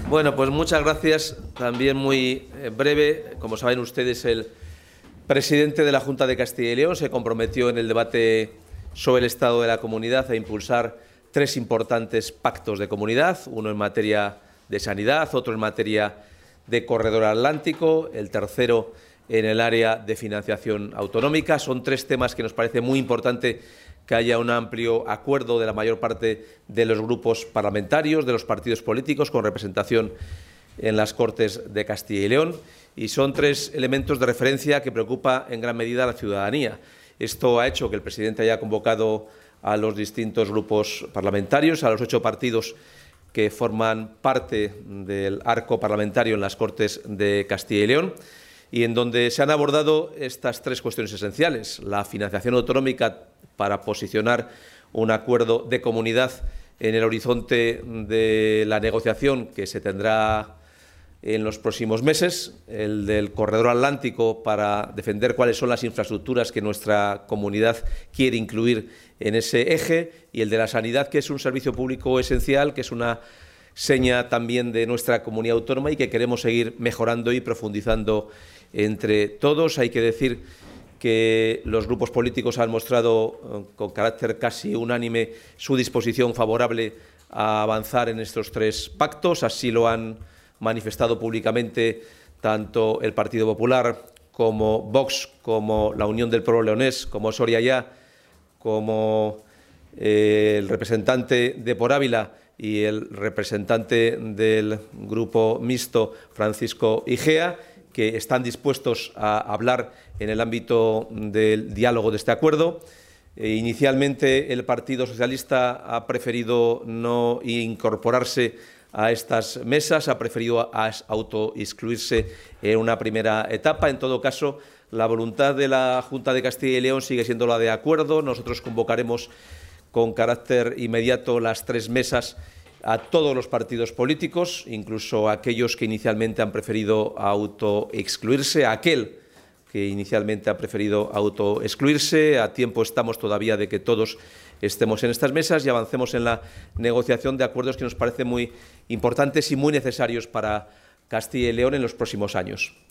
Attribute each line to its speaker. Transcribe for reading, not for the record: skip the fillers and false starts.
Speaker 1: Bueno, pues muchas gracias. También muy breve. Como saben ustedes, el presidente de la Junta de Castilla y León se comprometió en el debate sobre el estado de la comunidad a impulsar 3 importantes pactos de comunidad, uno en materia de sanidad, otro en materia de corredor atlántico, el tercero en el área de financiación autonómica. Son 3 temas que nos parece muy importante que haya un amplio acuerdo de la mayor parte de los grupos parlamentarios, de los partidos políticos, con representación en las Cortes de Castilla y León. Y son 3 elementos de referencia que preocupa en gran medida a la ciudadanía. Esto ha hecho que el presidente haya convocado a los distintos grupos parlamentarios, a los 8 partidos que forman parte del arco parlamentario en las Cortes de Castilla y León, y en donde se han abordado estas 3 cuestiones esenciales: la financiación autonómica para posicionar un acuerdo de comunidad en el horizonte de la negociación que se tendrá en los próximos meses, el del corredor atlántico para defender cuáles son las infraestructuras que nuestra comunidad quiere incluir en ese eje, y el de la sanidad, que es un servicio público esencial, que es una seña también de nuestra comunidad autónoma y que queremos seguir mejorando y profundizando entre todos. Hay que decir que los grupos políticos han mostrado con carácter casi unánime su disposición favorable a avanzar en estos 3 pactos. Así lo han manifestado públicamente tanto el Partido Popular como Vox, como la Unión del Pueblo Leonés, como Soria Ya, como el representante de Por Ávila y el representante del Grupo Mixto, Francisco Igea, que están dispuestos a hablar en el ámbito del diálogo de este acuerdo. Inicialmente el Partido Socialista ha preferido no incorporarse a estas mesas, ha preferido autoexcluirse en una primera etapa. En todo caso, la voluntad de la Junta de Castilla y León sigue siendo la de acuerdo. Nosotros convocaremos con carácter inmediato las 3 mesas a todos los partidos políticos, incluso a aquellos que inicialmente han preferido autoexcluirse, a aquel que inicialmente ha preferido autoexcluirse. A tiempo estamos todavía de que todos estemos en estas mesas y avancemos en la negociación de acuerdos que nos parecen muy importantes y muy necesarios para Castilla y León en los próximos años.